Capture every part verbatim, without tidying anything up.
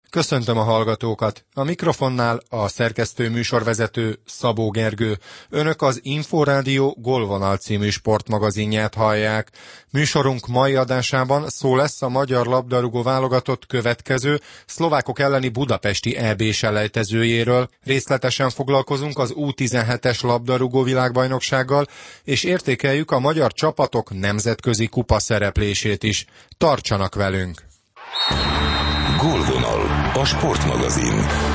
Köszöntöm a hallgatókat! A mikrofonnál a szerkesztő műsorvezető Szabó Gergő. Önök az Inforádió Gólvonal című sportmagazinját hallják. Műsorunk mai adásában szó lesz a magyar labdarúgó válogatott következő szlovákok elleni budapesti é bé-selejtezőjéről. Részletesen foglalkozunk az U tizenhetes labdarúgó világbajnoksággal, és értékeljük a magyar csapatok nemzetközi kupa szereplését is. Tartsanak velünk! Gólvonal, a sportmagazin.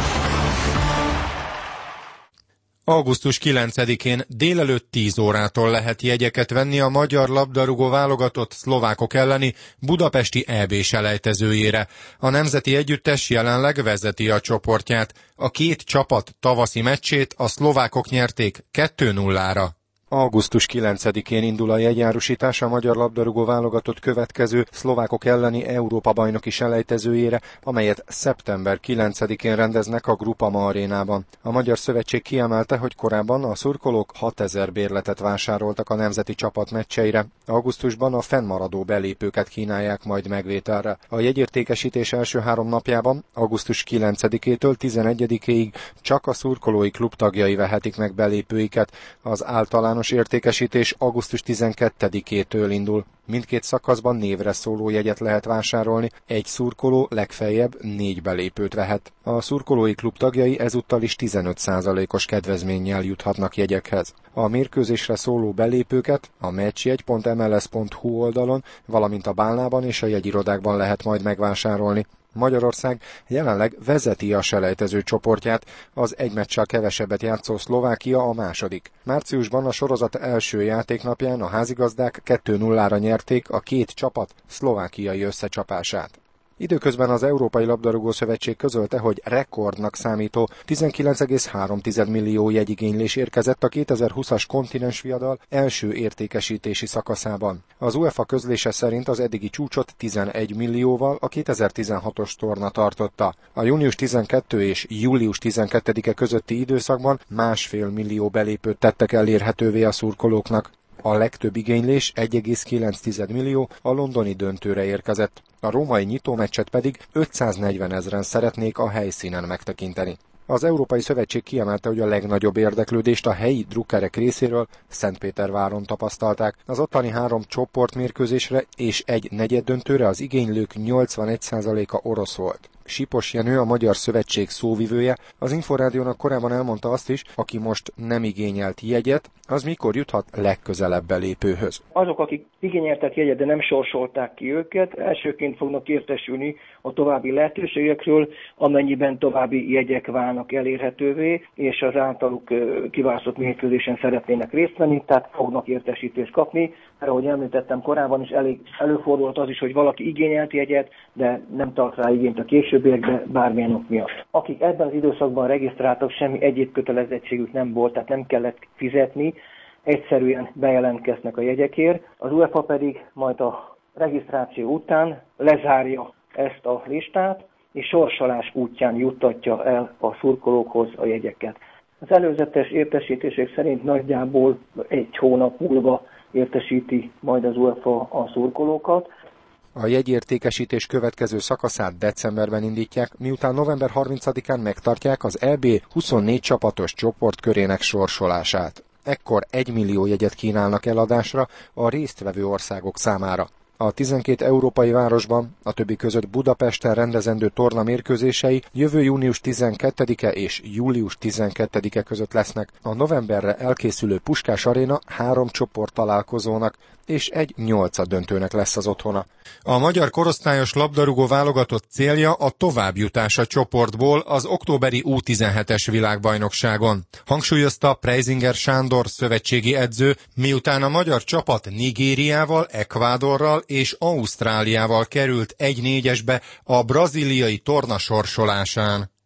augusztus kilencedikén délelőtt tíz órától lehet jegyeket venni a magyar labdarúgó válogatott szlovákok elleni budapesti é bé-selejtezőjére. A nemzeti együttes jelenleg vezeti a csoportját. A két csapat tavaszi meccsét a szlovákok nyerték kettő nullára. augusztus kilencedikén indul a jegyárusítás a magyar labdarúgó válogatott következő szlovákok elleni Európa-bajnoki selejtezőjére, amelyet szeptember kilencedikén rendeznek a Groupama arénában. A Magyar Szövetség kiemelte, hogy korábban a szurkolók hatezer bérletet vásároltak a nemzeti csapat meccseire. Augusztusban a fennmaradó belépőket kínálják majd megvételre. A jegyértékesítés első három napjában, augusztus kilencedikétől tizenegyedikéig csak a szurkolói klub tagjai vehetik meg belépőiket. Az általános értékesítés augusztus tizenkettedikétől indul. Mindkét szakaszban névre szóló jegyet lehet vásárolni, egy szurkoló legfeljebb négy belépőt vehet. A szurkolói klub tagjai ezúttal is tizenöt százalékos kedvezménnyel juthatnak jegyekhez. A mérkőzésre szóló belépőket a meccsjegy pont em el es pont hú oldalon, valamint a bálnában és a jegyirodákban lehet majd megvásárolni. Magyarország jelenleg vezeti a selejtező csoportját, az egy meccsel kevesebbet játszó Szlovákia a második. Márciusban a sorozat első játéknapján a házigazdák kettő nullára nyerték a két csapat szlovákiai összecsapását. Időközben az Európai Labdarúgó Szövetség közölte, hogy rekordnak számító tizenkilenc egész három millió jegyigénylés érkezett a kétezer-húszas kontinensviadal első értékesítési szakaszában. Az UEFA közlése szerint az eddigi csúcsot tizenegy millióval a kétezer-tizenhatos torna tartotta. A június tizenkettedike és július tizenkettedike közötti időszakban másfél millió belépőt tettek elérhetővé a szurkolóknak. A legtöbb igénylés egy egész kilenc millió a londoni döntőre érkezett. A római nyitómeccset pedig ötszáznegyven ezren szeretnék a helyszínen megtekinteni. Az Európai Szövetség kiemelte, hogy a legnagyobb érdeklődést a helyi drukkerek részéről Szentpéterváron tapasztalták. Az ottani három csoportmérkőzésre és egy negyeddöntőre az igénylők nyolcvanegy százaléka orosz volt. Sipos Jenő, a Magyar Szövetség szóvivője, az Inforádiónak korábban elmondta azt is, aki most nem igényelt jegyet, az mikor juthat legközelebb belépőhöz. Azok, akik igényeltek jegyet, de nem sorsolták ki őket, elsőként fognak értesülni a további lehetőségekről, amennyiben további jegyek válnak elérhetővé, és az általuk kiválasztott mérkőzésen szeretnének részt venni, tehát fognak értesítést kapni. Mert ahogy említettem korábban is, elég előfordult az is, hogy valaki igényelt jegyet, de nem tart rá igényt a későbbiekben bármilyen ok miatt. Akik ebben az időszakban regisztráltak, semmi egyéb kötelezettségük nem volt, tehát nem kellett fizetni, egyszerűen bejelentkeznek a jegyekért. Az UEFA pedig majd a regisztráció után lezárja ezt a listát, és sorsolás útján juttatja el a szurkolókhoz a jegyeket. Az előzetes értesítések szerint nagyjából egy hónap múlva értesíti majd az UEFA a szurkolókat. A jegyértékesítés következő szakaszát decemberben indítják, miután november harmincadikán megtartják az é bé huszonnégy csapatos csoportkörének sorsolását. Ekkor egy millió jegyet kínálnak eladásra a résztvevő országok számára. A tizenkét európai városban, a többi között Budapesten rendezendő torna mérkőzései jövő június tizenkettedike és július tizenkettedike között lesznek. A novemberre elkészülő Puskás Aréna három csoport találkozónak és egy nyolcaddöntőnek lesz az otthona. A magyar korosztályos labdarúgó válogatott célja a továbbjutás a csoportból az októberi U tizenhetes világbajnokságon. Hangsúlyozta Preisinger Sándor szövetségi edző, miután a magyar csapat Nigériával, Ekvádorral és Ausztráliával került egy négyesbe a brazíliai torna sorsolásán.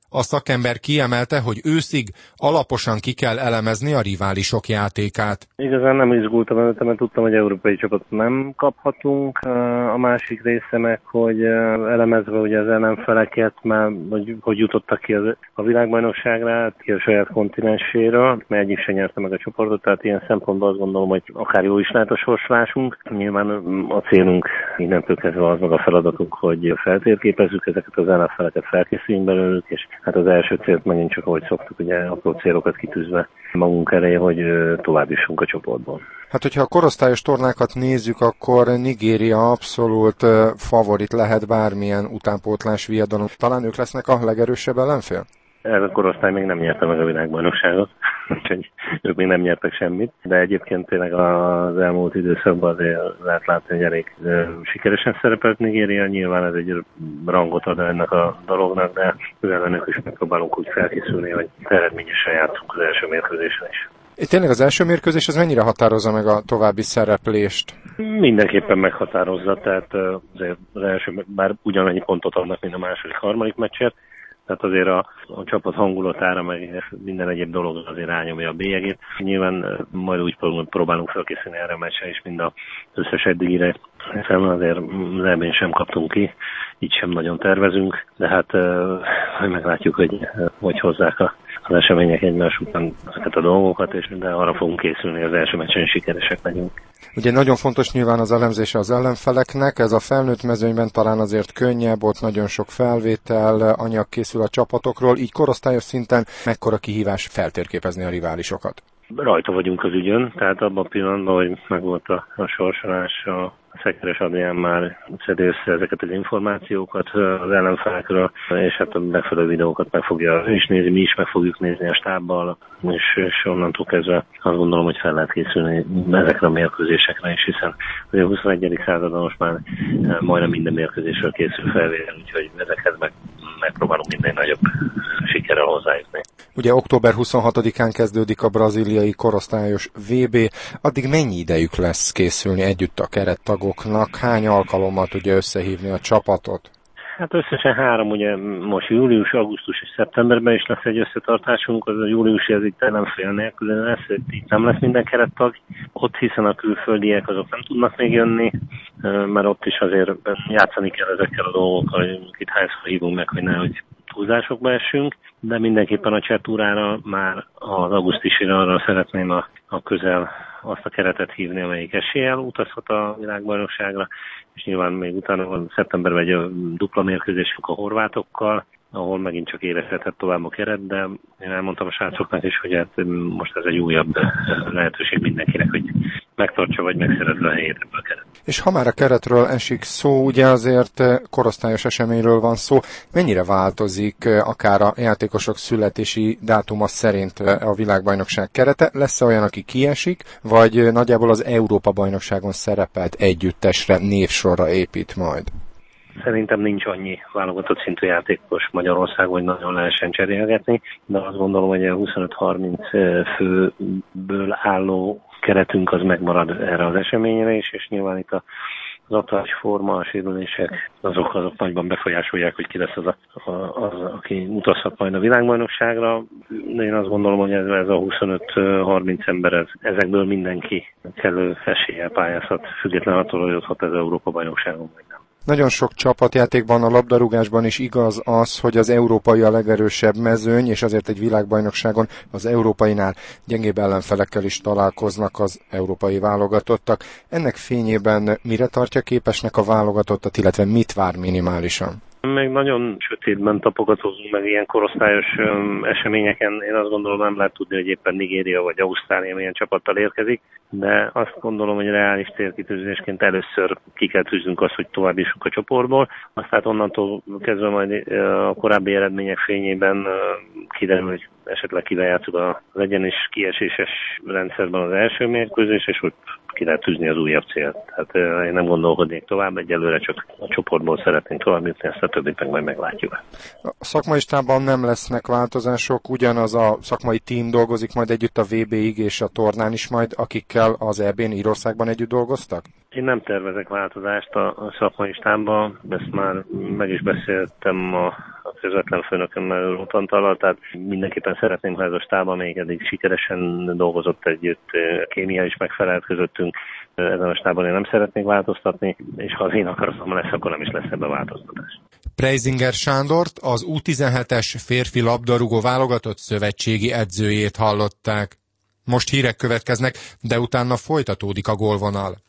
A szakember kiemelte, hogy őszig alaposan ki kell elemezni a riválisok játékát. Igazán nem izgultam előtte, mert tudtam, hogy európai csapatot nem kaphatunk. A másik része meg, hogy elemezve ugye az ellenfeleket, már hogy, hogy jutottak ki a világbajnokságra, ki a saját kontinenséről, mert egyik se nyerte meg a csoportot, tehát ilyen szempontból azt gondolom, hogy akár jó is lehet a sorsolásunk. Nyilván a célunk innentől kezdve az meg a feladatunk, hogy feltérképezzük ezeket az ellenfeleket, felkészüljünk belőlük, és hát az első célt megint csak, ahogy szoktuk, ugye apró célokat kitűzve magunk elé, hogy tovább jussunk a csoportból. Hát, hogyha a korosztályos tornákat nézzük, akkor Nigéria abszolút favorit lehet bármilyen utánpótlás viadalom. Talán ők lesznek a legerősebb ellenfél? Ez a korosztály még nem nyerte meg a világbajnokságot, úgyhogy ők még nem nyertek semmit, de egyébként tényleg az elmúlt időszakban azért lehet látni, hogy elég sikeresen szerepelt Nigéria, nyilván ez egy rangot ad ennek a dolognak, de ellenük is megpróbálunk úgy felkészülni, hogy eredményesen játszunk az első mérkőzésen is. Tényleg az első mérkőzés az mennyire határozza meg a további szereplést? Mindenképpen meghatározza, tehát azért az első már ugyanannyi pontot adnak, mint a második, harmadik meccsért, tehát azért a, a csapat hangulatára, meg minden egyéb dolog azért rányomja a bélyegét. Nyilván majd úgy próbálunk felkészülni erre a meccsre is, mind az összes eddigire, hiszen azért az é bén sem kaptunk ki, így sem nagyon tervezünk, de hát majd meglátjuk, hogy hogy hozzák a az események egymás után ezeket a dolgokat, és de arra fogunk készülni, az első meccsen sikeresek legyünk. Ugye nagyon fontos nyilván az elemzése az ellenfeleknek, ez a felnőtt mezőnyben talán azért könnyebb, ott nagyon sok felvétel, anyag készül a csapatokról, így korosztályos szinten mekkora kihívás feltérképezni a riválisokat? Rajta vagyunk az ügyön, tehát abban a pillanatban, hogy megvolt a, a sorsolás, a Szekeres Adrián már szedi össze ezeket az információkat az ellenfelekről, és hát a megfelelő videókat meg fogja ő is nézni, mi is meg fogjuk nézni a stábbal, és, és onnantól kezdve azt gondolom, hogy fel lehet készülni ezekre a mérkőzésekre is, hiszen a huszonegyedik században most már majdnem minden mérkőzésről készül felvétel, úgyhogy ezekhez meg, megpróbálunk minden nagyobb sikerrel hozzájutni. Ugye október huszonhatodikán kezdődik a brazíliai korosztályos vé bé, addig mennyi idejük lesz készülni együtt a kerettagoknak? Hány alkalommal tudja összehívni a csapatot? Hát összesen három, ugye most július, augusztus és szeptemberben is lesz egy összetartásunk, az a júliusi az itt ellenfél nélkül lesz, itt nem lesz minden kerettag, ott hiszen a külföldiek azok nem tudnak még jönni, mert ott is azért játszani kell ezekkel a dolgokkal, hogy itt hányszor hívunk meg, hogy nehogy túlzásokba essünk, de mindenképpen a cseh túrára már az augusztusira arra szeretném a, a közel azt a keretet hívni, amelyik eséllyel utazhat a világbajnokságra, és nyilván még utána van szeptemberben egy dupla mérkőzésünk a horvátokkal, ahol megint csak érezhetett tovább a keret, de én elmondtam a srácoknak is, hogy hát most ez egy újabb lehetőség mindenkinek, hogy megtartsa vagy megszerezze a helyét ebből a keret. És ha már a keretről esik szó, ugye azért korosztályos eseményről van szó, mennyire változik akár a játékosok születési dátuma szerint a világbajnokság kerete? Lesz-e olyan, aki kiesik, vagy nagyjából az Európa-bajnokságon szerepelt együttesre, névsorra épít majd? Szerintem nincs annyi válogatott szintű játékos Magyarországon, hogy nagyon lehessen cserélgetni, de azt gondolom, hogy a huszonöt-harminc főből álló keretünk az megmarad erre az eseményre is, és nyilván itt a az aktuális forma, a sérülések, azok, azok nagyban befolyásolják, hogy ki lesz az, a, az, aki utazhat majd a világbajnokságra. De én azt gondolom, hogy ez, ez a huszonöt-harminc ember, ez, ezekből mindenki kellő eséllyel pályázhat, függetlenül attól, hogy ott hat az Európa-bajnokságon vagy nem. Nagyon sok csapatjátékban, a labdarúgásban is igaz az, hogy az európai a legerősebb mezőny, és azért egy világbajnokságon az európainál gyengébb ellenfelekkel is találkoznak az európai válogatottak. Ennek fényében mire tartja képesnek a válogatottat, illetve mit vár minimálisan? Még nagyon sötétben tapogatózunk meg ilyen korosztályos öm, eseményeken. Én azt gondolom, nem lehet tudni, hogy éppen Nigéria vagy Ausztrália milyen csapattal érkezik, de azt gondolom, hogy reális célkitűzésként először ki kell tűznünk azt, hogy tovább jussunk a csoportból. Aztán onnantól kezdve majd a korábbi eredmények fényében kiderül, hogy esetleg kivel játszunk az egyenes kieséses rendszerben az első mérkőzés, és úgy ki lehet tűzni az újabb célt. Tehát én nem gondolkodnék tovább, egyelőre csak a csoportból szeretnénk tovább jutni, ezt a többit meg majd meglátjuk. A szakmai stábban nem lesznek változások, ugyanaz a szakmai tím dolgozik majd együtt a vé béig és a tornán is majd, akikkel az é bén Írországban együtt dolgoztak? Én nem tervezek változást a, a szakmai stábban, ezt már meg is beszéltem a, a közvetlen főnökömmel, Róth Antallal, tehát mindenképpen szeretném, ha ez a stáb, amelyik eddig sikeresen dolgozott együtt, a kémia is megfelelt közöttünk, ezen a stábon én nem szeretnék változtatni, és ha az én akaratom lesz, akkor nem is lesz ebbe változtatás. Preisinger Sándort, az U tizenhetes férfi labdarúgó válogatott szövetségi edzőjét hallották. Most hírek következnek, de utána folytatódik a gólvonal.